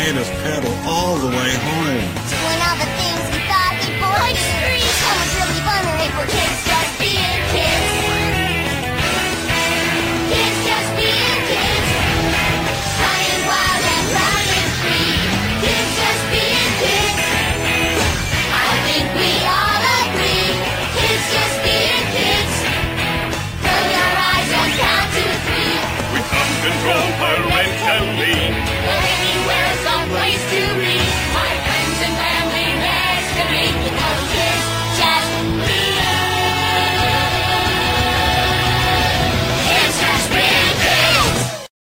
made us pedal all the way home. Doing all the things we thought we'd bore you. It was really fun and it for kids